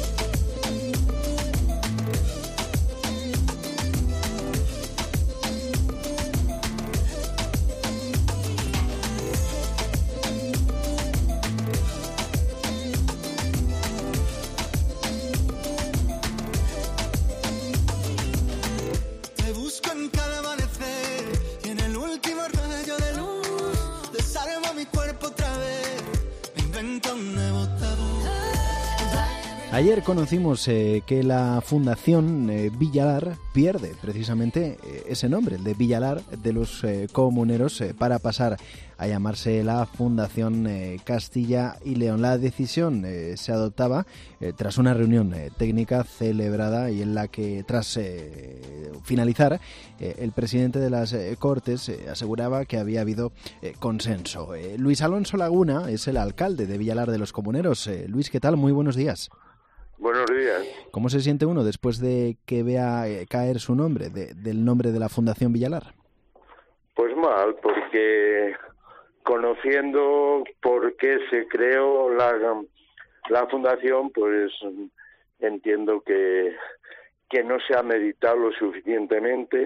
Ayer conocimos eh, que la Fundación eh, Villalar pierde precisamente eh, ese nombre, el de Villalar de los eh, comuneros, eh, para pasar a llamarse la Fundación eh, Castilla y León. La decisión eh, se adoptaba eh, tras una reunión eh, técnica celebrada y en la que tras eh, finalizar eh, el presidente de las eh, Cortes eh, aseguraba que había habido eh, consenso. Eh, Luis Alonso Laguna es el alcalde de Villalar de los Comuneros. Eh, Luis, ¿qué tal? Muy buenos días.
Buenos días.
¿Cómo se siente uno después de que vea caer su nombre, de, del nombre de la Fundación Villalar?
Pues mal, porque conociendo por qué se creó la, la fundación, pues entiendo que, que no se ha meditado lo suficientemente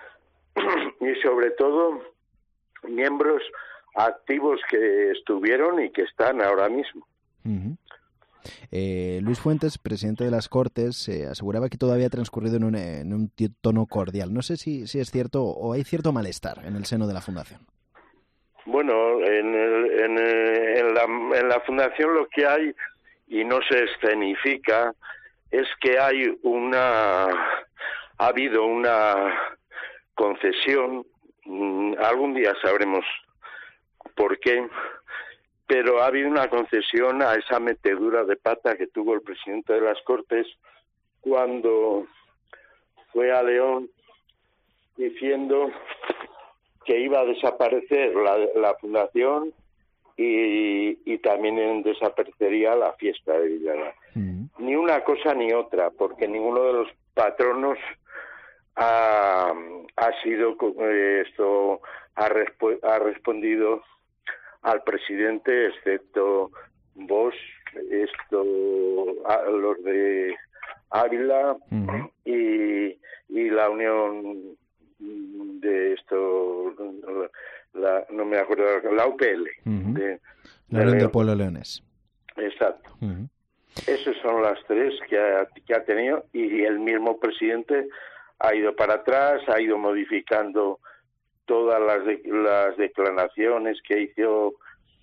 y sobre todo miembros activos que estuvieron y que están ahora mismo.
Uh-huh. Eh, Luis Fuentes, presidente de las Cortes, eh, aseguraba que todo había transcurrido en un, en un tono cordial. No sé si, si es cierto o hay cierto malestar en el seno de la Fundación.
Bueno, en, el, en, el, en, la, en la Fundación lo que hay, y no se escenifica, es que hay una... ha habido una concesión, algún día sabremos por qué, pero ha habido una concesión a esa metedura de pata que tuvo el presidente de las Cortes cuando fue a León diciendo que iba a desaparecer la, la fundación y, y también desaparecería la fiesta de Villalar. Mm. Ni una cosa ni otra, porque ninguno de los patronos ha, ha sido eh, esto ha, resp- ha respondido al presidente, excepto vos, esto, a, los de Ávila uh-huh. y, y la Unión de esto, la, no me acuerdo, la U P L. Uh-huh. de,
la Unión de Pueblo Leones.
Exacto. Uh-huh. Esas son las tres que ha, que ha tenido y el mismo presidente ha ido para atrás, ha ido modificando todas las, de, las declaraciones que hizo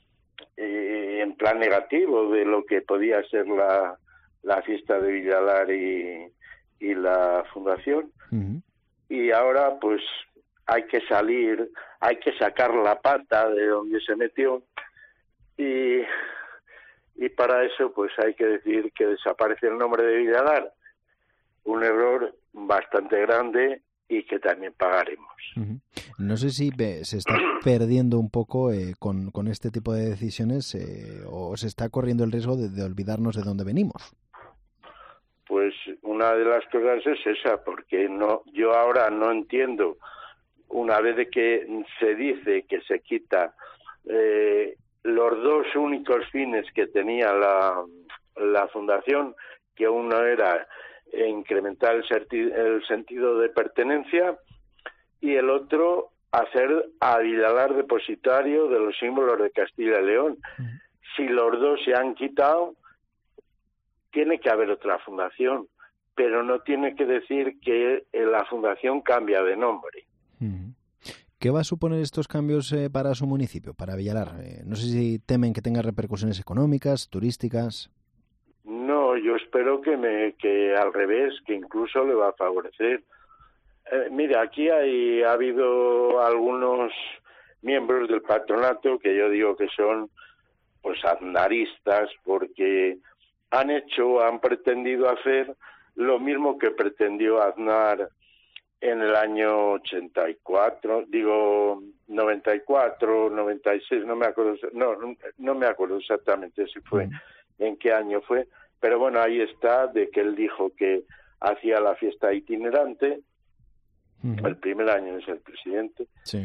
eh, en plan negativo de lo que podía ser la, la fiesta de Villalar y, y la fundación. Uh-huh. Y ahora pues hay que salir, hay que sacar la pata de donde se metió y, y para eso pues hay que decir que desaparece el nombre de Villalar, un error bastante grande y que también pagaremos.
Uh-huh. No sé si ve, se está perdiendo un poco eh, con, con este tipo de decisiones eh, o se está corriendo el riesgo de, de olvidarnos de dónde venimos.
Pues una de las cosas es esa, porque no, yo ahora no entiendo, una vez de que se dice que se quita eh, los dos únicos fines que tenía la, la fundación, que uno era incrementar el, serti- el sentido de pertenencia y el otro hacer a Villalar depositario de los símbolos de Castilla y León. Uh-huh. Si los dos se han quitado, tiene que haber otra fundación, pero no tiene que decir que la fundación cambia de nombre.
Uh-huh. ¿Qué va a suponer estos cambios eh, para su municipio, para Villalar? Eh, no sé si temen que tenga repercusiones económicas, turísticas.
No, yo espero que me que al revés, que incluso le va a favorecer. Eh, mira, aquí hay ha habido algunos miembros del patronato que yo digo que son pues aznaristas, porque han hecho, han pretendido hacer lo mismo que pretendió Aznar en el año ochenta y cuatro, digo noventa y cuatro, noventa y seis, no me acuerdo, no, no me acuerdo exactamente si fue, en qué año fue, pero bueno, ahí está, de que él dijo que hacía la fiesta itinerante, uh-huh. el primer año es el presidente,
sí.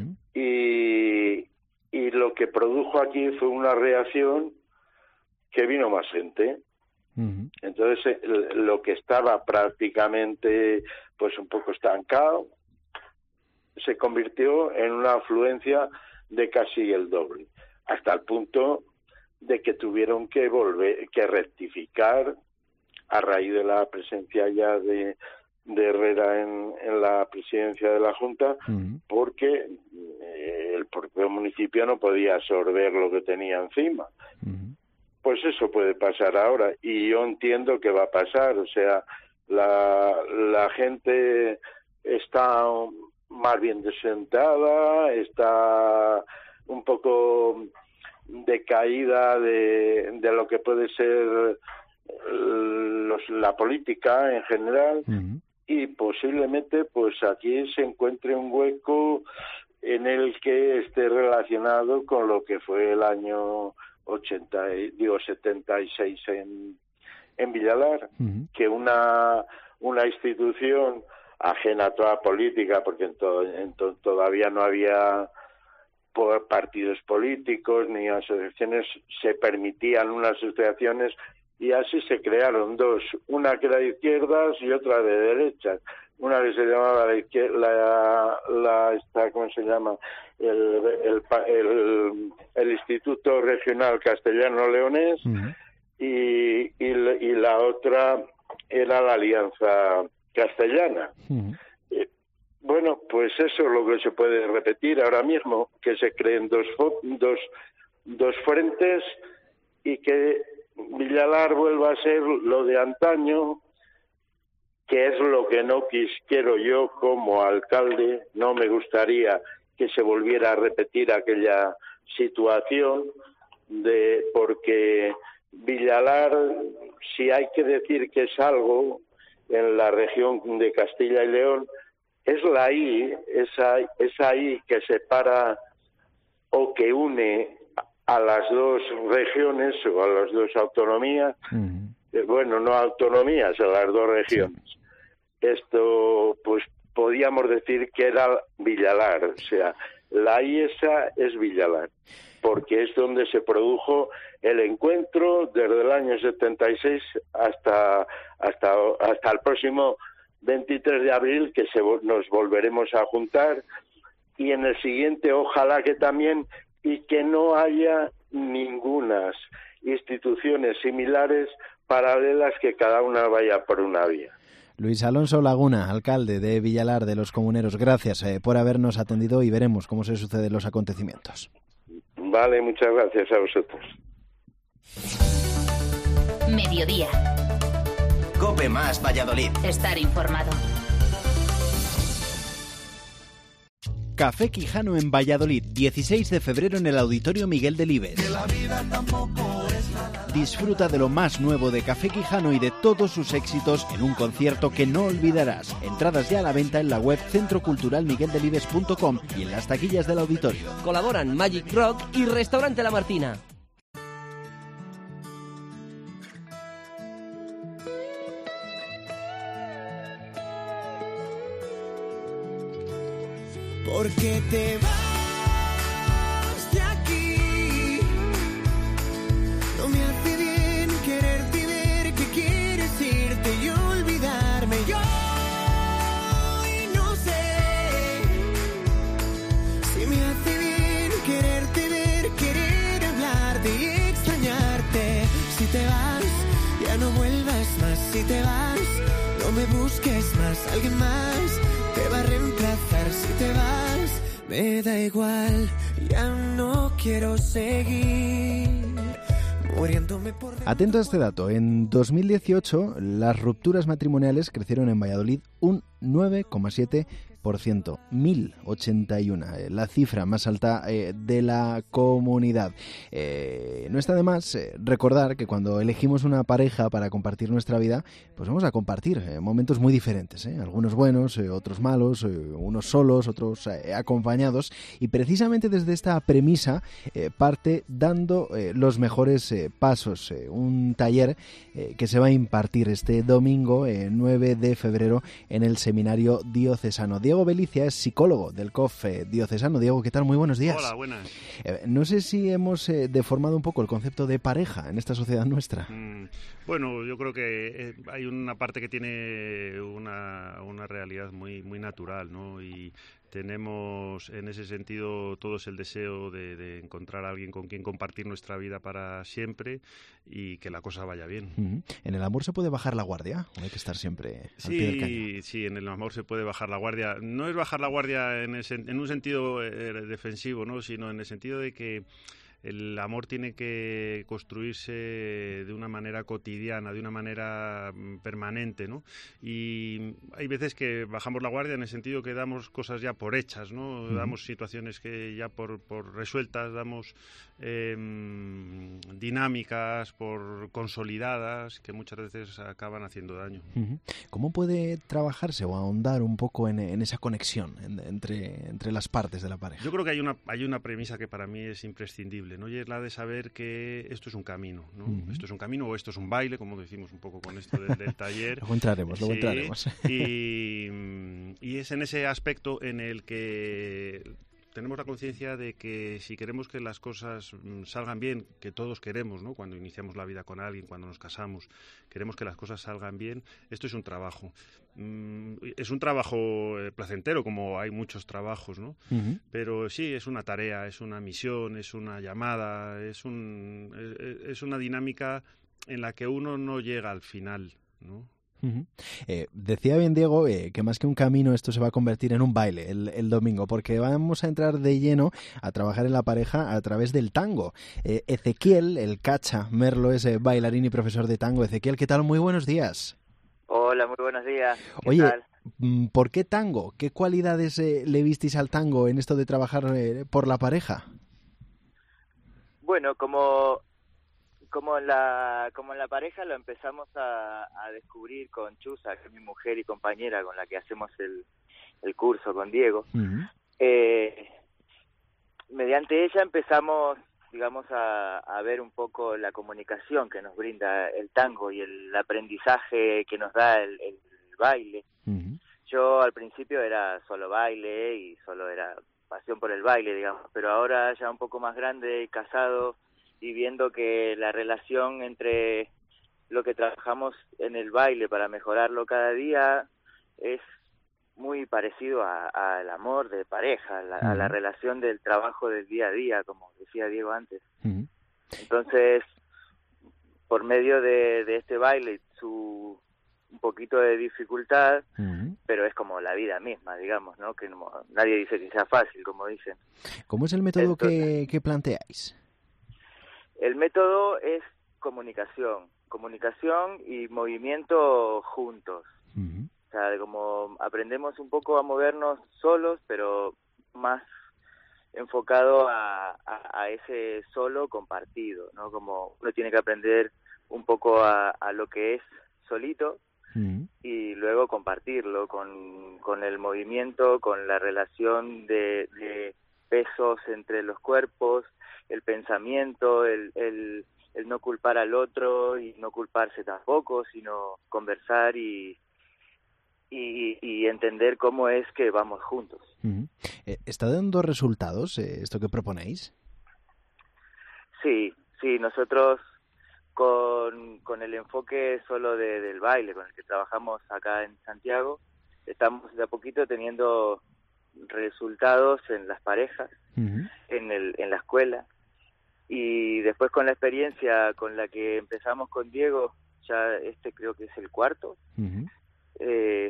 y, y lo que produjo aquí fue una reacción que vino más gente.
Uh-huh.
Entonces lo que estaba prácticamente pues un poco estancado se convirtió en una afluencia de casi el doble, hasta el punto de que tuvieron que volver, que rectificar a raíz de la presencia ya de, de Herrera en, en la presidencia de la Junta, uh-huh. porque eh, el propio municipio no podía absorber lo que tenía encima.
Uh-huh.
Pues eso puede pasar ahora, y yo entiendo que va a pasar, o sea, la, la gente está más bien desentada, está un poco decaída de, de lo que puede ser los, la política en general, uh-huh. y posiblemente pues aquí se encuentre un hueco en el que esté relacionado con lo que fue el año ochenta, digo setenta y seis en, en Villalar, uh-huh. que una una institución ajena a toda política, porque en todo, en to, todavía no había por partidos políticos ni asociaciones, se permitían unas asociaciones y así se crearon dos, una que era de izquierdas y otra de derechas. Una que se llamaba la, la, la esta, ¿cómo se llama? El, el, el, el Instituto Regional Castellano-Leonés, uh-huh. y, y, y la otra era la Alianza Castellana.
Uh-huh.
Eh, bueno, pues eso es lo que se puede repetir ahora mismo, que se creen dos, dos, dos frentes y que Villalar vuelva a ser lo de antaño, que es lo que no quis, quiero yo como alcalde. No me gustaría que se volviera a repetir aquella situación, de porque Villalar, si hay que decir que es algo en la región de Castilla y León, es la I, es ahí, es ahí que separa o que une a las dos regiones o a las dos autonomías, uh-huh. eh, bueno, no autonomías, a las dos regiones. Sí. Esto, pues, podíamos decir que era Villalar, o sea, la I E S A es Villalar, porque es donde se produjo el encuentro desde el año setenta y seis hasta hasta hasta el próximo veintitrés de abril, que se, nos volveremos a juntar, y en el siguiente ojalá que también, y que no haya ningunas instituciones similares paralelas, que cada una vaya por una vía.
Luis Alonso Laguna, alcalde de Villalar de los Comuneros, gracias eh, por habernos atendido y veremos cómo se suceden los acontecimientos.
Vale, muchas gracias a vosotros.
Mediodía.
COPE más Valladolid.
Estar informado.
Café Quijano en Valladolid, dieciséis de febrero en el Auditorio Miguel Delibes.
Que la vida tampoco es la, la, la.
disfruta de lo más nuevo de Café Quijano y de todos sus éxitos en un concierto que no olvidarás. Entradas ya a la venta en la web centro cultural miguel delibes punto com y en las taquillas del auditorio.
Colaboran Magic Rock y Restaurante La Martina.
Porque te vas de aquí. No me hace bien quererte y ver que quieres irte y olvidarme. Yo y no sé si me hace bien quererte ver, querer hablarte y extrañarte. Si te vas, ya no vuelvas más. Si te vas, no me busques más. Alguien más te va a reemplazar. Si te vas, me da igual, ya no quiero seguir muriéndome por...
Atento a este dato, en dos mil dieciocho las rupturas matrimoniales crecieron en Valladolid un nueve coma siete por ciento, mil ochenta y uno, eh, la cifra más alta eh, de la comunidad. Eh, no está de más eh, recordar que cuando elegimos una pareja para compartir nuestra vida, pues vamos a compartir eh, momentos muy diferentes, eh, algunos buenos, eh, otros malos, eh, unos solos, otros eh, acompañados, y precisamente desde esta premisa eh, parte dando eh, los mejores eh, pasos, eh, un taller eh, que se va a impartir este domingo eh, nueve de febrero en el Seminario Diocesano. Diego Belicia es psicólogo del C O F diocesano. Diego, ¿qué tal? Muy buenos días.
Hola, buenas.
Eh, no sé si hemos eh, deformado un poco el concepto de pareja en esta sociedad nuestra.
Mm, bueno, yo creo que eh, hay una parte que tiene una, una realidad muy, muy natural, ¿no? Y tenemos en ese sentido todos el deseo de, de encontrar a alguien con quien compartir nuestra vida para siempre y que la cosa vaya bien.
Uh-huh. ¿En el amor se puede bajar la guardia o hay que estar siempre al pie del cañón?
Sí, sí, en el amor se puede bajar la guardia. No es bajar la guardia en, el, en un sentido eh, defensivo, ¿no? Sino en el sentido de que el amor tiene que construirse de una manera cotidiana, de una manera permanente, ¿no? Y hay veces que bajamos la guardia en el sentido que damos cosas ya por hechas, ¿no? Uh-huh. Damos situaciones que ya por, por resueltas, damos eh, dinámicas por consolidadas que muchas veces acaban haciendo daño.
Uh-huh. ¿Cómo puede trabajarse o ahondar un poco en, en esa conexión en, entre, entre las partes de la pareja?
Yo creo que hay una, hay una premisa que para mí es imprescindible, ¿no? Y es la de saber que esto es un camino, ¿no? Uh-huh. Esto es un camino o esto es un baile, como decimos un poco con esto del, del taller.
Luego entraremos, luego
sí,
entraremos.
Y, y es en ese aspecto en el que tenemos la conciencia de que si queremos que las cosas salgan bien, que todos queremos, ¿no? Cuando iniciamos la vida con alguien, cuando nos casamos, queremos que las cosas salgan bien, esto es un trabajo. Es un trabajo placentero, como hay muchos trabajos, ¿no? Uh-huh. Pero sí, es una tarea, es una misión, es una llamada, es, un, es una dinámica en la que uno no llega al final, ¿no?
Uh-huh. Eh, decía bien Diego eh, que más que un camino esto se va a convertir en un baile el, el domingo, porque vamos a entrar de lleno a trabajar en la pareja a través del tango. Eh, Ezequiel, el Cacha Merlo, es eh, bailarín y profesor de tango. Ezequiel, ¿qué tal? Muy buenos días.
Hola, muy buenos días. ¿Qué
Oye,
tal?
¿por qué tango? ¿Qué cualidades eh, le visteis al tango en esto de trabajar eh, por la pareja?
Bueno, como como en la como en la pareja lo empezamos a, a descubrir con Chusa, que es mi mujer y compañera con la que hacemos el, el curso con Diego. Uh-huh. Eh, mediante ella empezamos, digamos, a, a ver un poco la comunicación que nos brinda el tango y el aprendizaje que nos da el, el baile. Uh-huh. Yo al principio era solo baile y solo era pasión por el baile, digamos, pero ahora ya un poco más grande y casado y viendo que la relación entre lo que trabajamos en el baile para mejorarlo cada día es muy parecido al amor de pareja, a la, uh-huh. a la relación del trabajo del día a día, como decía Diego antes. Uh-huh. Entonces, por medio de, de este baile, su un poquito de dificultad, uh-huh. pero es como la vida misma, digamos, ¿no? Que no, nadie dice que sea fácil, como dicen.
¿Cómo es el método Entonces, que, que planteáis?
El método es comunicación, comunicación y movimiento juntos. Uh-huh. O sea, como aprendemos un poco a movernos solos, pero más enfocado a, a, a ese solo compartido, ¿no? Como uno tiene que aprender un poco a, a lo que es solito mm. y luego compartirlo con, con el movimiento, con la relación de, de pesos entre los cuerpos, el pensamiento, el, el, el no culpar al otro y no culparse tampoco, sino conversar y, y, y entender cómo es que vamos juntos.
Uh-huh. ¿Está dando resultados eh, esto que proponéis?
Sí, sí, nosotros con, con el enfoque solo de, del baile, con el que trabajamos acá en Santiago, estamos de a poquito teniendo resultados en las parejas, uh-huh. en, el, en la escuela, y después con la experiencia con la que empezamos con Diego, ya este creo que es el cuarto, uh-huh. eh,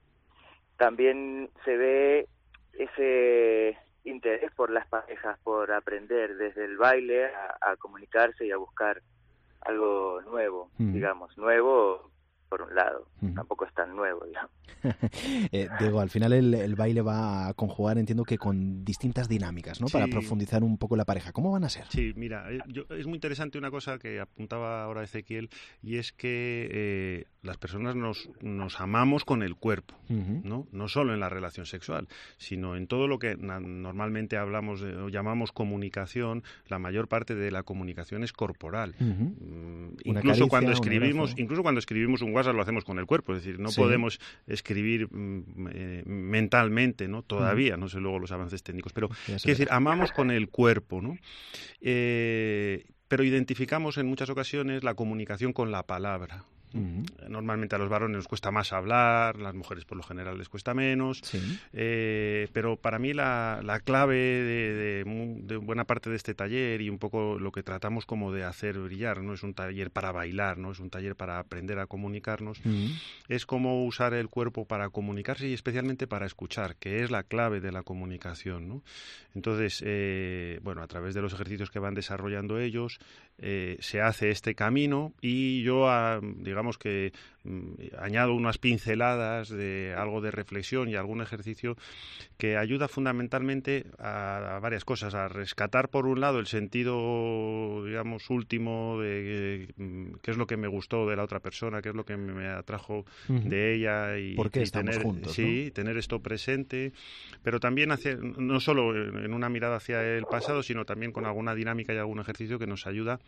también se ve ese interés por las parejas, por aprender desde el baile a, a comunicarse y a buscar algo nuevo, uh-huh. digamos, nuevo por un lado, uh-huh. tampoco es tan nuevo, digamos.
eh, Diego, al final el, el baile va a conjugar, entiendo que con distintas dinámicas, ¿no? Sí. Para profundizar un poco la pareja. ¿Cómo van a ser?
Sí, mira, yo, es muy interesante una cosa que apuntaba ahora Ezequiel, y es que eh, las personas nos, nos amamos con el cuerpo, uh-huh. ¿no? No solo en la relación sexual, sino en todo lo que na- normalmente hablamos de, o llamamos comunicación. La mayor parte de la comunicación es corporal. Uh-huh. Mm, incluso caricia, cuando escribimos, incluso cuando escribimos un WhatsApp lo hacemos con el cuerpo, es decir, no sí. podemos escribir eh, mentalmente, ¿no? Todavía, uh-huh. no sé luego los avances técnicos, pero es decir, amamos con el cuerpo, ¿no? Eh, pero identificamos en muchas ocasiones la comunicación con la palabra. Uh-huh. Normalmente a los varones nos cuesta más hablar, las mujeres por lo general les cuesta menos, sí. eh, pero para mí la, la clave de, de, de buena parte de este taller y un poco lo que tratamos como de hacer brillar, no es un taller para bailar, no es un taller para aprender a comunicarnos, uh-huh. es cómo usar el cuerpo para comunicarse y especialmente para escuchar, que es la clave de la comunicación, ¿no? Entonces, eh, bueno, a través de los ejercicios que van desarrollando ellos, eh, se hace este camino y yo, a, digamos, digamos que mm, añado unas pinceladas de algo de reflexión y algún ejercicio que ayuda fundamentalmente a, a varias cosas, a rescatar por un lado el sentido, digamos, último de eh, qué es lo que me gustó de la otra persona, qué es lo que me atrajo uh-huh. de ella y,
¿por qué
y
estamos
tener,
juntos,
sí,
¿no?
tener esto presente, pero también hacia, no solo en una mirada hacia el pasado, sino también con alguna dinámica y algún ejercicio que nos ayuda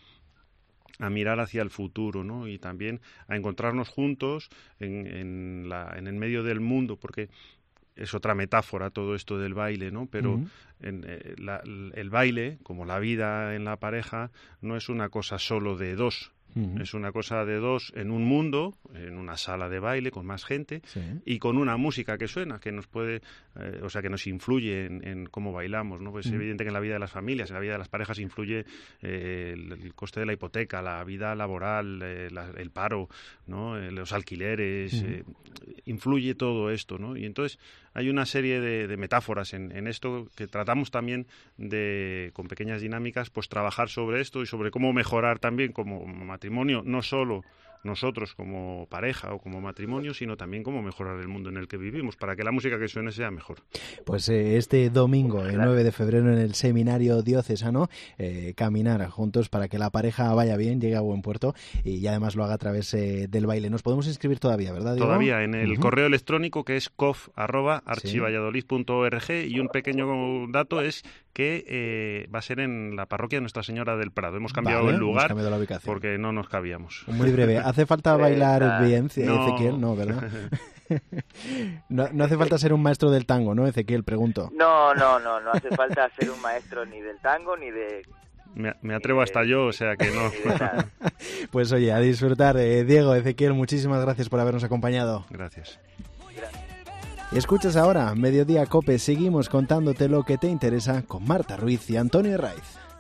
a mirar hacia el futuro, ¿no? Y también a encontrarnos juntos en, en, la, en el medio del mundo, porque es otra metáfora todo esto del baile, ¿no? Pero uh-huh. en, eh, la, el baile, como la vida en la pareja, no es una cosa solo de dos. Uh-huh. Es una cosa de dos en un mundo, en una sala de baile con más gente, sí. y con una música que suena, que nos puede, eh, o sea, que nos influye en, en cómo bailamos, ¿no? Pues es uh-huh. evidente que en la vida de las familias, en la vida de las parejas influye eh, el, el coste de la hipoteca, la vida laboral, eh, la, el paro, ¿no? Eh, los alquileres, uh-huh. eh, influye todo esto, ¿no? Y entonces hay una serie de, de metáforas en, en esto que tratamos también de, con pequeñas dinámicas, pues trabajar sobre esto y sobre cómo mejorar también como matrimonio, no solo nosotros como pareja o como matrimonio, sino también cómo mejorar el mundo en el que vivimos, para que la música que suene sea mejor.
Pues eh, este domingo, el nueve de febrero, en el Seminario Diocesano, eh, caminar juntos para que la pareja vaya bien, llegue a buen puerto y además lo haga a través eh, del baile. Nos podemos inscribir todavía, ¿verdad, Diego?
Todavía, en el uh-huh. correo electrónico, que es cof arroba archivalladolid punto org, y un pequeño dato es que eh, va a ser en la parroquia de Nuestra Señora del Prado. Hemos cambiado vale, el lugar la porque no nos cabíamos.
Muy breve. ¿Hace falta bailar eh, bien, no. Ezequiel? No, ¿verdad? no, no hace falta ser un maestro del tango, ¿no, Ezequiel? Pregunto.
No, no, no. No hace falta ser un maestro ni del tango ni de...
Me, me atrevo hasta yo, o sea que no.
Pues oye, a disfrutar. Eh, Diego, Ezequiel, muchísimas gracias por habernos acompañado.
Gracias.
Escuchas ahora Mediodía Cope. Seguimos contándote lo que te interesa con Marta Ruiz y Antonio Raiz.